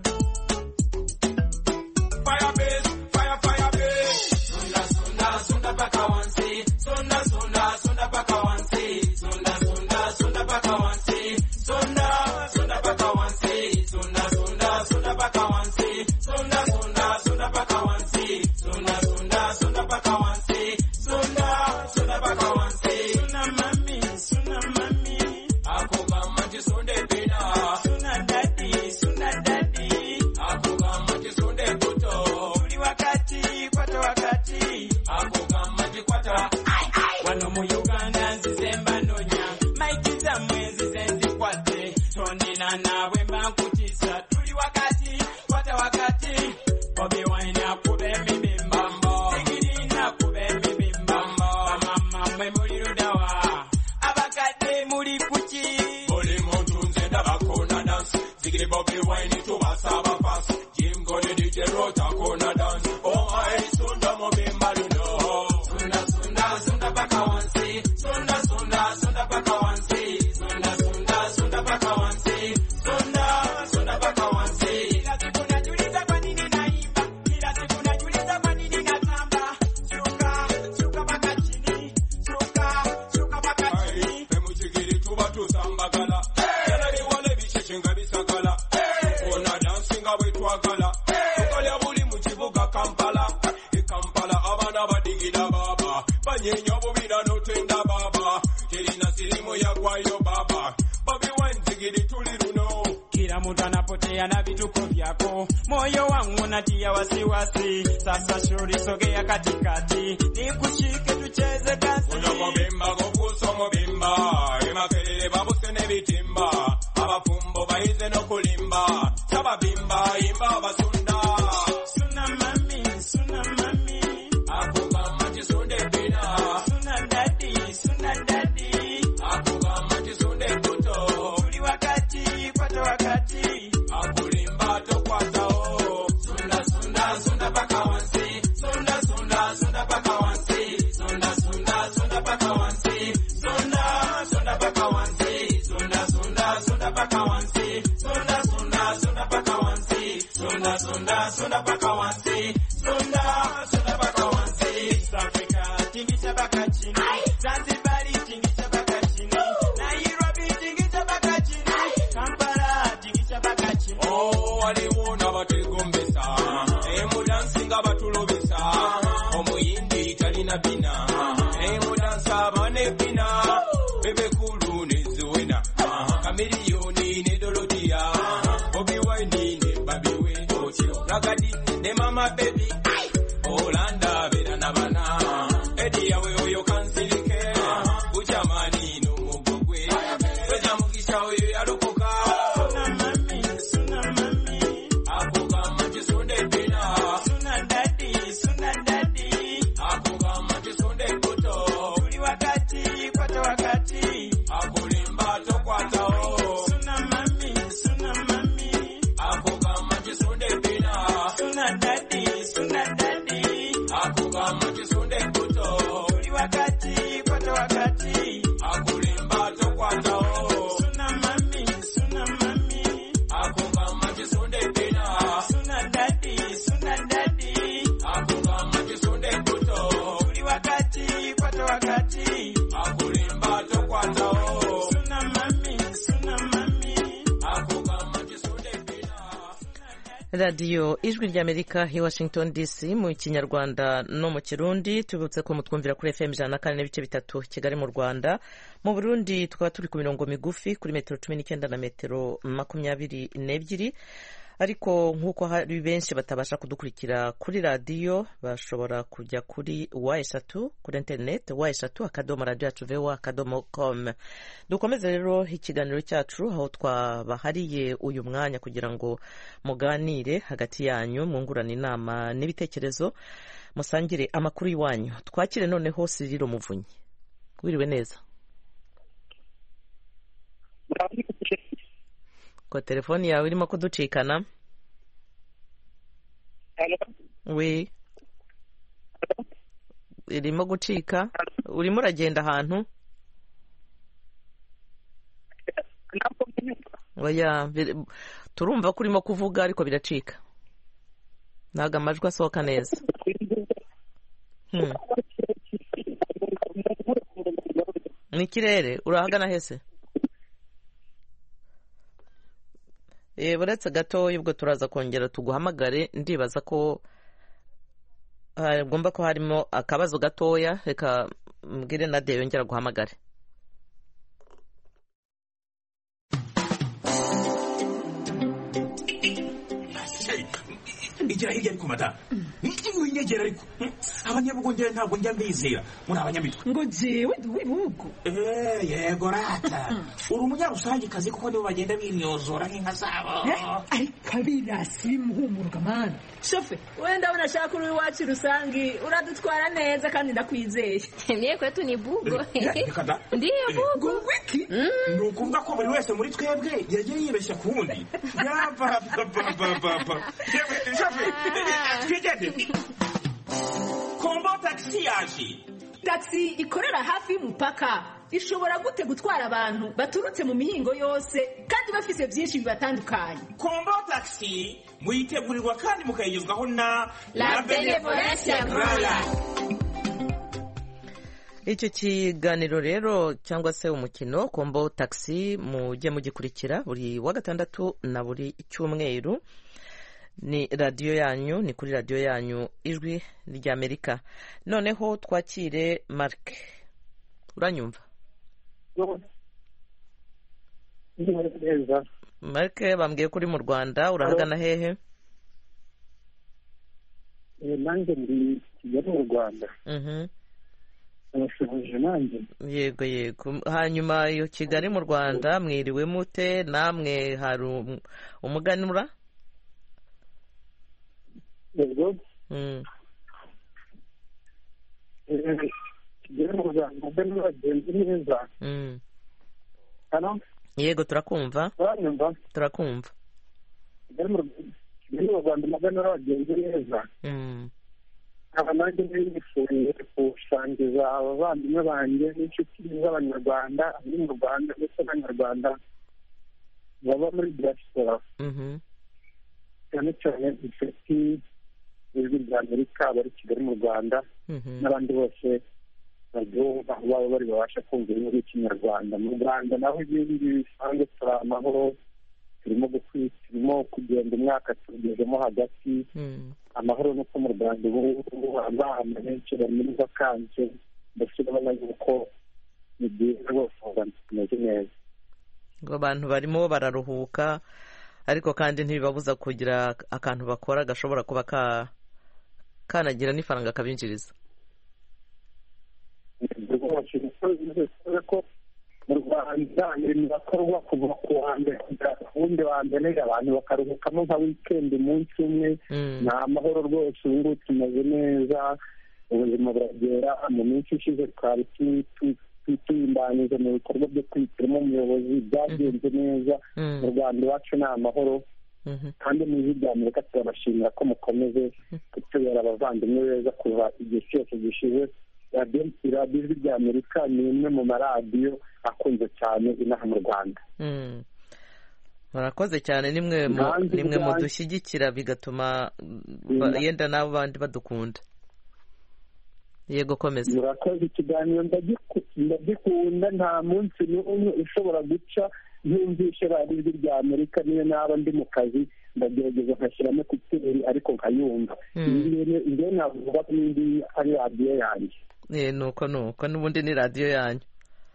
fire base fire fire base Sunda Sunda Sunda paka wansi Sunda Sunda Sunda paka wansi Sunda Sunda Sunda paka wansi Sunda Sunda paka wansi Sunda Sunda Sunda paka wansi Sunda Sunda Sunda paka wansi Sunda Sunda Sunda paka wansi Sunda Sunda paka wansi Sunda mami Sunda mami ako kama jisonde pina Sunda daddy Sunda daddy ako kama jisonde buto tuli wakati kwata wakati ako kama jikwata ai ai wano mu Uganda nzizemba nonya maikiza mwezi zenzi kwate tondina nawe mbakutisa tuli wakati kwata wakati Bobi Wine akube mibimba sigirina akube mibimba mama mwe muri rudawa abakade muri kuki boli muntu nze ndabakona dance sigiri Bobi Wine tubasaba pass Jim Gone D J Rota kona dance oh my Sunda mubimba luno Sunda Sunda Sunda paka wansi Sunda Sunda Sunda paka wansi Sunda Sunda Sunda paka wansi Sunda Sunda paka wansi ila siku najuliza kwa nini naimba ila siku najuliza kwa nini natamba shuka shuka paka chini shuka shuka paka chini pemuchigiri tuba tusambagala yala ni wale bisheshenga bisagala ona dancing awe twagala tukalya buli mu kibuga Kampala e Kampala abana badigida baba banyenya bubira notenda baba kirina sirimu yagwayo baba Bobi Wine zigiri tuli runo kila mtu anapotea na vituko vyako moyo wangu natia wasiwasi sasa shuri sogea katikati nikushike tucheze kasi unamobimba gokuso mobimba emakelele babuse nebitimba abafumbo baize no kulimba sababimba imba basunda suna mami suna mami akuga maji sunde bina suna daddy suna daddy akuga maji sunde buto tuli wakati kwata wakati akulimba tokwata o sunda sunda sunda paka wansi sunda sunda sunda paka wansi sunda sunda sunda paka wansi sunda sunda paka wansi sunda sunda sunda paka wansi sunda sunda sunda paka wansi sunda sunda sunda paka wansi sunda sunda paka wansi South Africa tingisha baka chini Zanzibar tingisha baka chini Nairobi tingisha baka chini Kampala tingisha baka chini oh waliwona bategombesa emu dancing abatulobesa omuyindi talina bina emu dansa bane bina bebe kulu nezuwena kamiliyoni ne dolodia Bobi Wine ne babiwe ragadi ne mama baby Olanda bera nabana edi yawe oyo kansilike ujamani no mugogwe weja mugisha oyo yarokoka suna mami chisunde pina suna dadi suna dadi akugamba chisunde kuto tuli wakati kwata wakati akulimba tokwatao suna mami suna mami akugamba chisunde pina suna dadi suna dadi akugamba chisunde kuto tuli wakati kwata wakati akulimba tokwatao suna mami suna mami akugamba chisunde pina suna dadi suna dadi akugamba chisunde kuto tuli wakati kwata wakati akulimba tokwatao suna mami suna mami akugamba chisunde pina. radiyo ijwi ry'amerika i washington dc mu kinyarwanda no mu kirundi tubibutse ko mutwumvira kuri fm ijana na kane n'ibice bitatu kigali mu rwanda. mu burundi tukaba turi ku mirongo migufi kuri metero cumi n'icyenda na metero makumyabiri n'ebyiri, ariko nk'uko hari benshi batabasha kudukurikira kuri radiyo bashobora kujya kuri wa eshatu kuri interineti wa eshatu akadomo radiyo yacu vewa akadomo komu. dukomeze rero ikiganiro cyacu aho twabahariye uyu mwanya kugira ngo muganire hagati yanyu mwungurane inama n'ibitekerezo musangire amakuru y'iwanyu. twakire noneho Siriro Muvunyi, wiriwe neza ko telefoni yawe irimo kuducikana. we irimo gucika, urimo uragenda ahantu. oya turumva ko urimo kuvuga ariko biracika, ntabwo amajwi asohoka neza. ni ikirere, urahagana hese? buretse gatoya ubwo turaza kongera tuguhamagare. ndibaza ko hagomba ko harimo akabazo gatoya, reka mbwire na de yongera guhamagare. igira hirya ariko mata winyegera ariko abanyabugongera ntabwo njya mbizera muri abanyamitwe ngo jewe duwibugo eh yego rata uri umunyarusangi kazi kuko nibo bagenda bimyozora nk'inka zabo ariko abirasi muhumuruka mana shofe wenda unashaka uri wacu rusangi uradutwara neza kandi ndakwizeye niye kwetu ni bugo ndiye bugo wiki ni ukuvuga ko buri wese muri twebwe yagiye yibeshya ku wundi yapapapapapa twigende kombo taxi yaje. taxi ikorera hafi y'umupaka ishobora gute gutwara abantu baturutse mu mihingo yose kandi bafise byinshi bibatandukanye. kombo taxi muyitegurirwa kandi mukayigezwaho na La Benevolencia Royal. icyo kiganiro rero cyangwa se umukino kombo taxi mujye mugikurikira buri wa gatandatu na buri cyumweru. ni radiyo yanyu, ni kuri radiyo yanyu ijwi ry'Amerika. noneho twakire Mark, uranyumva? Mark bambwiye ko uri mu Rwanda, urahagana hehe? nanjye ndi Kigali mu Rwanda. abashoboje nanjye. yego yego. hanyuma iyo Kigali mu Rwanda mwiriwe mute? namwe hari umuganura? yego Kigali mu Rwanda mbe n'abagenzi neza. hano yego turakumva. uranyumva? turakumva. Kigali mu Rwanda mbe n'abagenzi neza. aba nanjye nifuriye gusangiza abavandimwe banjye n'inshuti z'abanyarwanda bari mu Rwanda ndetse n'abanyarwanda baba muri diaspora. cyane cyane inshuti ijwi ry'Amerika bari Kigali mu Rwanda n'abandi bose baryumva baba bari babasha kumva inkuru y'ikinyarwanda. mu Rwanda naho ibindi bisanzwe turi amahoro, turimo turimo kugenda umwaka tugezemo hagati. amahoro nuko mu Rwanda ubu abana benshi bari muri vakanse ndetse urabona yuko ni byiza rwose u Rwanda tumeze neza. ngo abantu barimo bararuhuka ariko kandi ntibibabuza kugira akantu bakora gashobora kuba kanagira n'ifaranga kabinjiriza. ko mu rwanda imirimo irakorwa kuva ku wa mbere kugera ku wundi wa mbere abantu bakaruhukamo nka wikendi umunsi umwe ni amahoro rwose ubu ngubu tumeze neza ubuzima buragera mu minsi ishize twari tuyimbanije mu bikorwa byo kwihitiramo umuyobozi byagenze neza mu rwanda iwacu ni amahoro kandi mu ijwi rya amerika turabashimira ko mukomeze kutubera abavandimwe beza kuva igihe cyose gishize radiyo ijwi rya amerika ni imwe mu maradiyo akunze cyane inaha mu rwanda murakoze cyane nimwe mudushyigikira bigatuma yenda n'abo bandi badukunda yego komeza murakoze ikiganiro ndagikunda nta munsi n'umwe ushobora guca yumvishe radiyo ijwi rya amerika niyo naba ndi mu kazi ndagerageza nkashyiramo kuteri ariko nkayumva ibyo navuga ko n'indi ari radiyo yanjye nuko nuko n'ubundi ni radiyo yanyu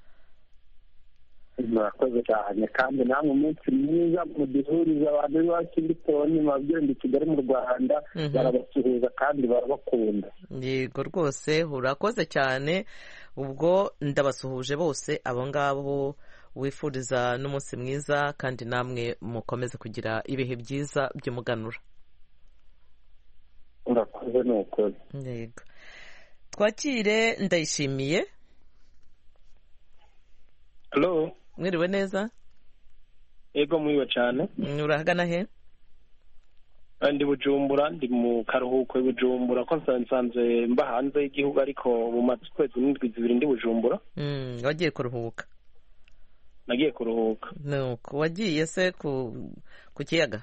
murakoze cyane kandi namwe umunsi mwiza muduhuriza abantu b'iwacu mbitoni mabwenda i kigali mu rwanda barabasuhuza kandi barabakunda yego rwose urakoze cyane ubwo ndabasuhuje bose abo ngabo wifuriza n'umunsi mwiza kandi namwe mukomeze kugira ibihe byiza by'umuganura urakoze ni ukuri yego twakire ndayishimiye halo mwiriwe neza yego mwiriwe cyane urahagana he ndi bujumbura ndi mu karuhuko bujumbura ko nsanze mba hanze y'igihugu ariko mu kwezi n'indwi zibiri ndi bujumbura wagiye kuruhuka nagiye kuruhuka nuko wagiye se ku kiyaga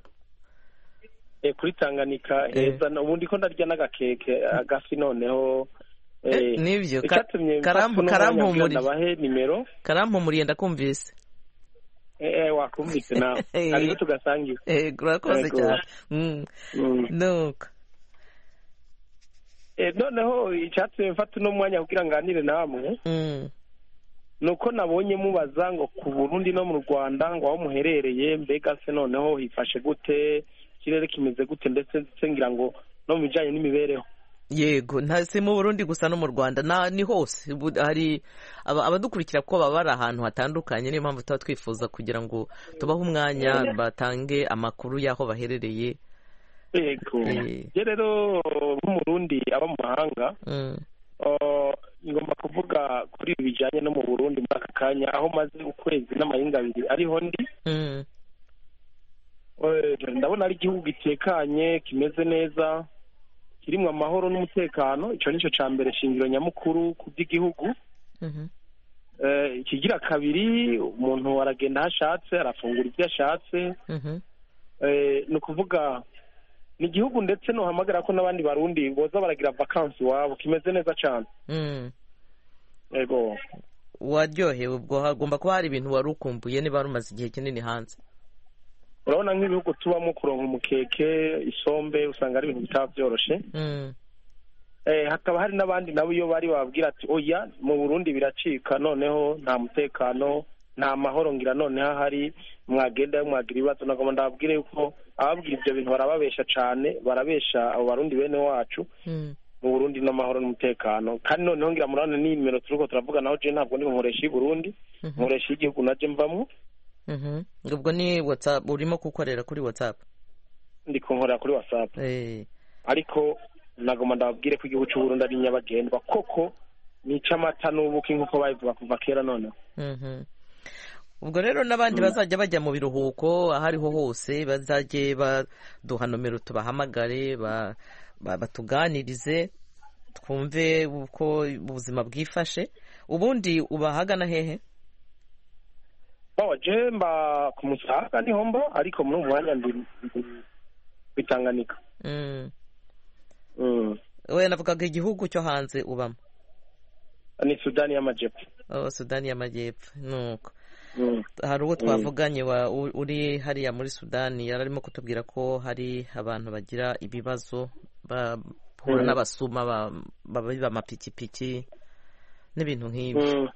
kuri Tanganyika heza ubundi ko ndarya n'agakeke agafi noneho nibyo karampumuriye nimero karampumuriye ndakumvise eh wakumvise nawe ariko tugasangira eh urakoze cyane nuko eh noneho icyatumye mfata uno mwanya kugira nganire namwe nuko nabonye mubaza ngo ku Burundi no mu Rwanda ngo aho muherereye mbega se noneho hifashe gute ikirere kimeze gute ndetse ngira ngo no mu bijyanye n'imibereho yego ntasi mu Burundi gusa no mu Rwanda ni hose hari abadukurikira ko baba bari ahantu hatandukanye niyo mpamvu tuba twifuza kugira ngo tubahe umwanya batange amakuru y'aho baherereye yego rero nk'umurundi aba mu mahanga ngomba kuvuga kuri ibi bijyanye no mu Burundi muri aka kanya aho maze ukwezi n'amahinga abiri ariho ndi ndabona ari igihugu gitekanye kimeze neza kirimo amahoro n'umutekano icyo nicyo cya mbere shingiro nyamukuru ku by'igihugu ikigira kabiri umuntu aragenda aho ashatse arafungura ibyo ashatse ni ukuvuga ni igihugu ndetse nuhamagara ko n'abandi barundi boza baragira vakansi iwabo kimeze neza cyane yego waryohewe ubwo hagomba kuba hari ibintu wari ukumbuye niba wari umaze igihe kinini hanze urabona nk'ibihugu tubamo kuronka umukeke isombe usanga ari ibintu bitaba byoroshye hakaba hari n'abandi nabo iyo bari bababwira ati oya mu Burundi biracika noneho nta mutekano nta mahoro ngira noneho ahari mwagenda mwagira ibibazo nagomba ndababwire yuko ababwira ibyo bintu barababesha cyane barabesha abo barundi bene wacu mu Burundi n'amahoro n'umutekano kandi noneho ngira murane ni nimero turiko turavuga naho je ntabwo ndi nkoresha i Burundi nkoresha igihugu naje mvamwo ubwo ni WhatsApp urimo gukorera kuri WhatsApp ndi kunkorera kuri WhatsApp ariko nagomba ndababwire ko igihugu cy'u Burundi ari nyabagendwa koko nica amata n'ubuki nk'uko babivuga kuva kera noneho ubwo rero n'abandi bazajya bajya mu biruhuko aho ariho hose bazajye baduha nomero tubahamagare batuganirize twumve uko ubuzima bwifashe ubundi ubahagana hehe je mba ku Musaga niho mba ariko muri uwo mwanya ndi Tanganyika we navugaga igihugu cyo hanze ubamo ni Sudani y'Amajyepfo oh Sudani y'Amajyepfo nuko hari uwo twavuganye uri hariya muri Sudani yararimo kutubwira ko hari abantu bagira ibibazo bahura n'abasuma babiba amapikipiki n'ibintu nk'ibyo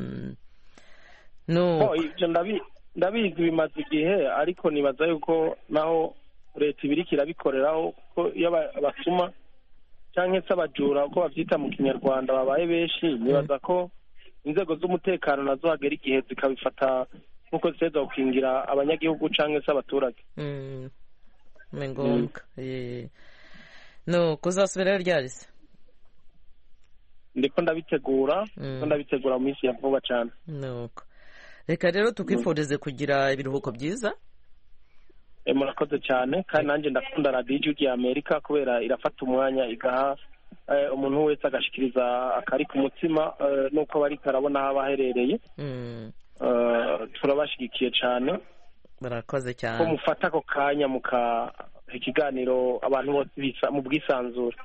no ndabizi bimaze igihe ariko nibaza yuko naho leta ibiri kirabikoreraho ko iyo abasuma cyangwa se abajura uko babyita mu kinyarwanda babaye benshi nibaza ko inzego z'umutekano nazo hagera igihe zikabifata nk'uko ziteza gukingira abanyagihugu cyangwa se abaturage. ni ngombwa. no kuzasubirayo ryari se? ndiko ndabitegura ndiko ndabitegura mu minsi ya vuba cyane. nuko reka rero tukwifurize kugira ibiruhuko byiza. murakoze cyane kandi nanjye ndakunda radiyo y'Ijwi ry'Amerika kubera irafata umwanya igaha umuntu wese agashikiriza akari ku mutima nuko bari karabona aho abaherereye. turabashyigikiye cyane. murakoze cyane ko mufata ako kanya muka ikiganiro abantu bose mu bwisanzure.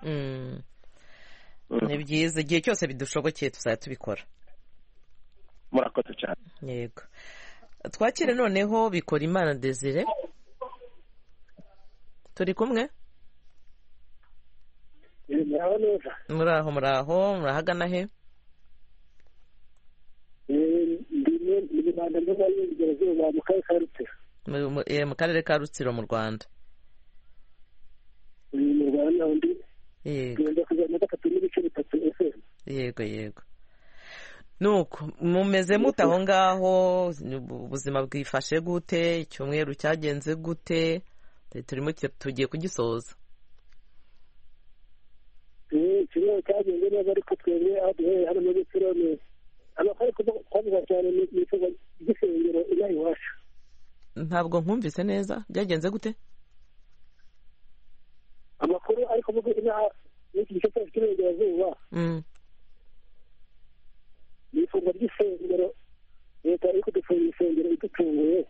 ni byiza igihe cyose bidushobokeye tuzajya tubikora. murakoze cyane. yego twakire noneho Bikorimana Desire. turi kumwe? muraho muraho murahagana he? mu karere ka Rutsiro mu Rwanda. yego yego nuko mumeze mute aho ngaho? ubuzima bwifashe gute? icyumweru cyagenze gute? turimo tugiye kugisoza. ikibazo cyagenze neza ariko twebwe aho duhereye hano muri Rutsiro ni amakuru twavuga cyane ni ibikorwa by'isengero inaha iwacu. ntabwo nkumvise neza byagenze gute? amakuru ari kuvuga inaha n'iki gice cyacu cy'iburengerazuba ni ifungwa ry'isengero leta iri kudufunga isengero idutunguye.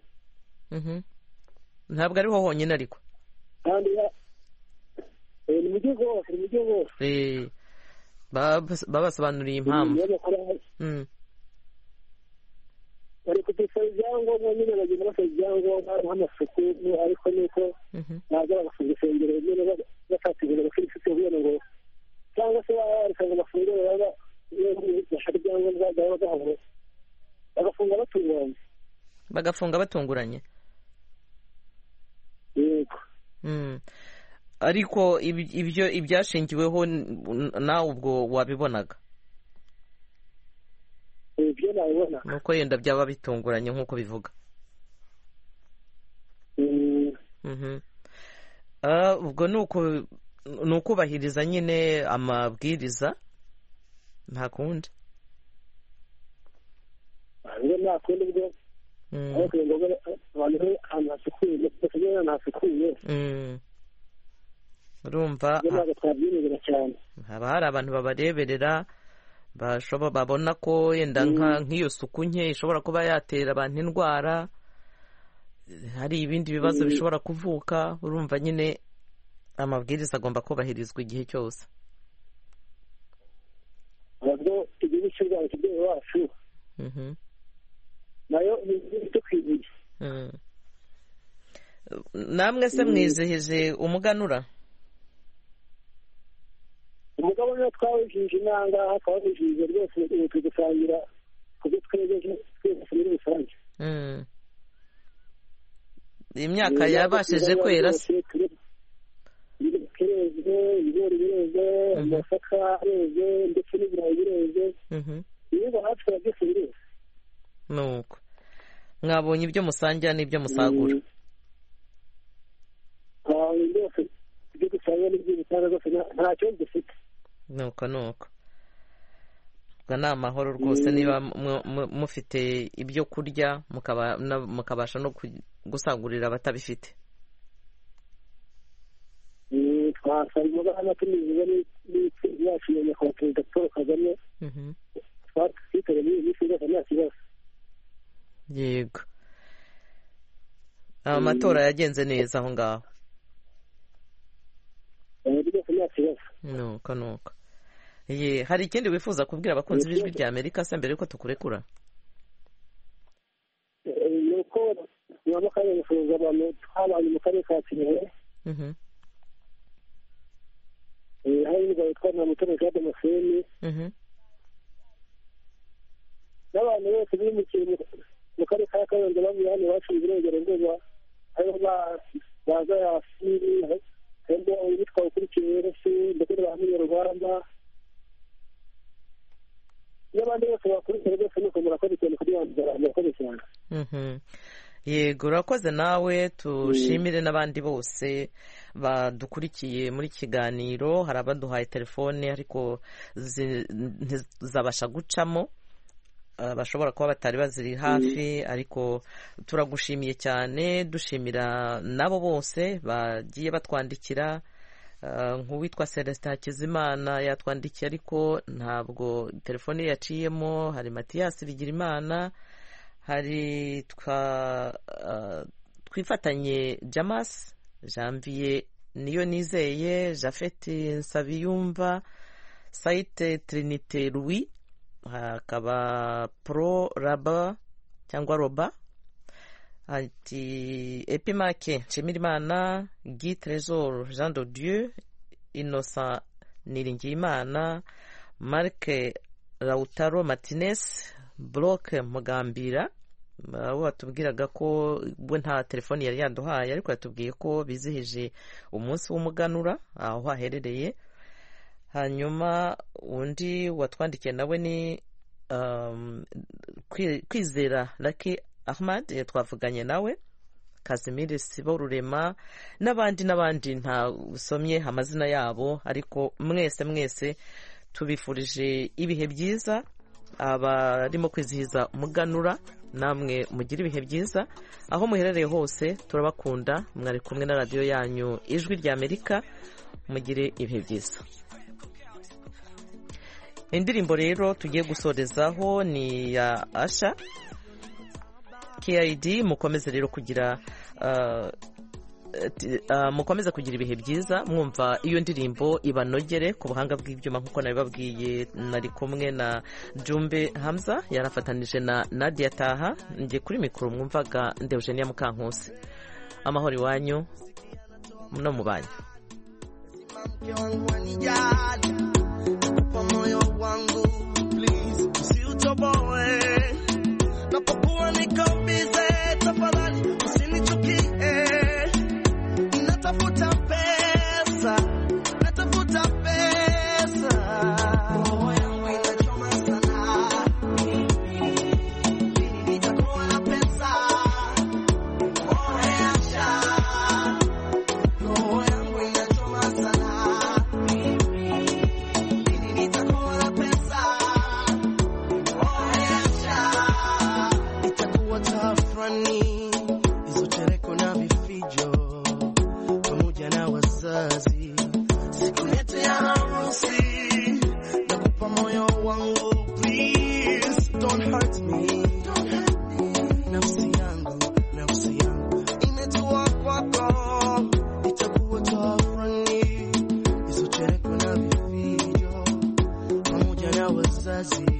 ntabwo ariho honyine ariko kandi ni mu gihugu hose ni mu gihugu hose. babasobanuriye impamvu. bari kudusaba ibyangombwa nyine bagenda basaba ibyangombwa nk'amasuku ariko nuko naza bagafunga isengero nyine bafatiriza abakirisitu kugira ngo cyangwa se bareka ngo bafungure baba bashaka ibyangombwa byaba bahabura bagafunga batunguranye. bagafunga batunguranye. yego. ariko ibyo ibyashingiweho nawe ubwo wabibonaga? ibyo nabibona nuko yenda byaba bitunguranye nk'uko bivuga. ubwo ni ukubahiriza nyine amabwiriza nta kundi. nta kundi ubwo aho kugira ngo abantu be ahantu hasukuye ndetse n'ahantu hasukuye. urumva haba hari abantu babareberera babona ko yenda nk'iyo suku nke ishobora kuba yatera abantu indwara, hari ibindi bibazo bishobora kuvuka. urumva nyine amabwiriza agomba kubahirizwa igihe cyose. ntabwo igihugu cy'u Rwanda kibyeyi wacu nayo ni ibyo kwibuye. namwe se mwizihije umuganura? umugabo niyo twawujije inanga twawujije rwose ubu tugusangira kubyo twegeje twese muri rusange. imyaka yabashije kwera se? kireze, ibigori bireze, amasaka areze ndetse n'ibirayi bireze. ibigo hafi ya byose bireze. nuko mwabonye ibyo musangira n'ibyo musagura? byose ibyo dusangira n'ibyo dusanga rwose nta kibazo dufite. nuko nuko ubwo ni amahoro rwose niba mufite ibyo kurya mukabasha no gusagurira abatabifite. twasaba imugana tumiziwe n'itsinzi yacu ya nyakubahwa perezida Paul Kagame twatwitare muri iyi minsi rwose nta kibazo. yego amatora yagenze neza aho ngaho? rwose nta kibazo. nuko nuko hari ikindi wifuza kubwira abakunzi b'Ijwi ry'Amerika se mbere yuko tukurekura? ni uko nyuma kandi gusuhuza abantu twabanye mu karere ka Kirehe. hari n'umugabo witwa Ntamutobe Jean Damascene n'abantu bose bimukiye mu karere ka Kayonza bavuye hano iwacu mu burengerazuba hariho baza hasi harimo uwitwa ukurikiye resi ndetse na ba munyarwanda n'abandi bose bakurikira byose nuko murakoze cyane kugira ngo murakoze cyane. Yego urakoze nawe tushimire n'abandi bose badukurikiye muri kiganiro. Hari abaduhaye telefone ariko zabasha gucamo, bashobora kuba batari baziri hafi, ariko turagushimiye cyane. Dushimira nabo bose bagiye batwandikira, nk'uwitwa Celestin Hakizimana yatwandikiye ariko ntabwo telefone ye yaciyemo. Hari Matiyasi Bigirimana, hari twifatanye Jamas Janvier niyo nizeye, Jafet Nsabiyumva, Saite Trinité Louis, hakaba Pro Raba cyangwa Roba, ati Epimake Nshimirimana, Guy Trésor Jean de Dieu, Innocent Niringiyimana, Marc Lautaro Martinez, Bloc Mugambira. Abo batubwiraga ko we nta telefoni yari yaduhaye, ariko yatubwiye ko bizihije umunsi w'umuganura aho haherereye. Hanyuma undi watwandikiye nawe ni um, Kwizera Lucky Ahmad, twavuganye nawe, Kazimiri Siborurema n'abandi n'abandi nta usomye amazina yabo, ariko mwese mwese tubifurije ibihe byiza. Abarimo kwizihiza umuganura namwe mugira ibihe byiza aho muherereye hose. Turabakunda. Mwari kumwe na radio yanyu Ijwi rya Amerika, mugire ibihe byiza. Indirimbo rero tugiye gusorezaho ni ya Asha K I D. Mukomeze rero kugira uh, uh, mukomeze kugira ibihe byiza mwumva iyo ndirimbo ibanogere. Ku buhanga bw'ibyuma nkuko nabibabwiye nari kumwe na Jumbe Hamza, yarafatanije na Nadia Taha. Ngiye kuri mikoro mwumvaga Eugenia Mukankusi. Amahoro iwanyu no mu banyu. Moyo wangu please usiutoboe, napokuwa niko bize, tafadhali usinichukie. Natafuta pesa, natafuta pesa, roho yangu inachoma sana. Lini nitakuwa na pesa? Oh Asha, roho yangu inachoma sana. Izochereko na vifijo pamoja na wazazi, sikulete ya harusi, nakupa moyo wangu please, don't hurt me, don't hurt me. Nafsi yangu, nafsi yangu imetua kwako, itakuwa tafrani. Izochereko na vifijo pamoja na wazazi,